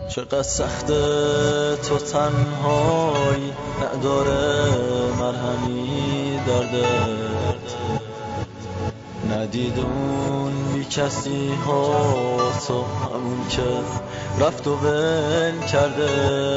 چقدر سخته تو تنهایی، نداره مرهمی دردت، ندیدون بی کسی ها تو، همون که رفت و ول کرده.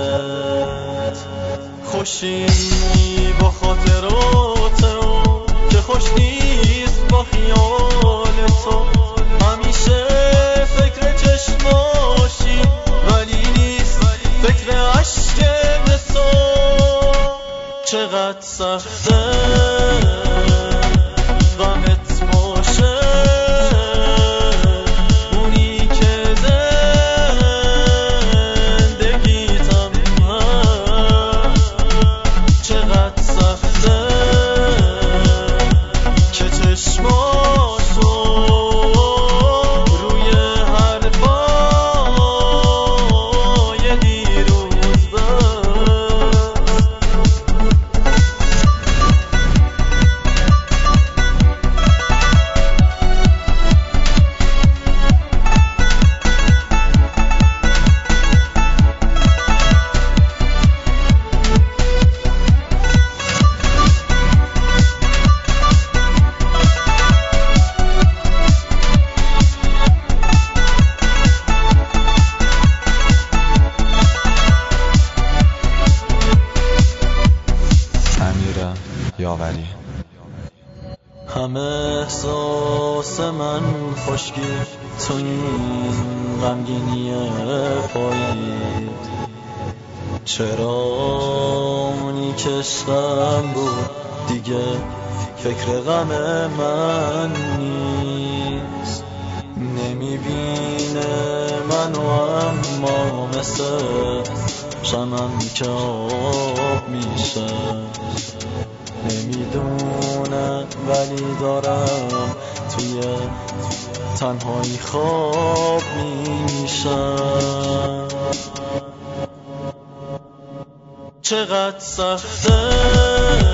خوشی با خاطرات که خوش نیست با خیال تو، همیشه فکر چشماشی ولی نیست فکر عشق تو. چقدر سخته غمت باشه، اونی که زندگیتم هست. چقدر سخته که چشماشو روی حرفای دیروز بست. یاوری همه احساس من خشکی تو این غمگینی پاییز. چرا اونی که عشقم بود دیگه فکر غم من نیست، نمیبینه منو اما مثل شمعم که آب میشه. نمیدونه ولی دارم توی تنهایی خواب میشم. چقدر سخته